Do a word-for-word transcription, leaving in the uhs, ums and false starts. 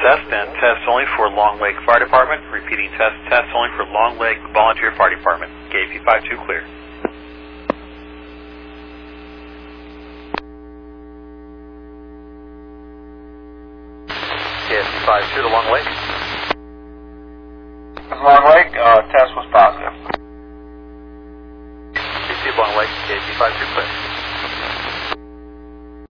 test and test only for Long Lake Fire Department. Repeating test, test only for Long Lake Volunteer Fire Department. K P five two clear. K S P five two to Long Lake. Long Lake, uh, test was positive. Receive Long Lake, K S P five two clear.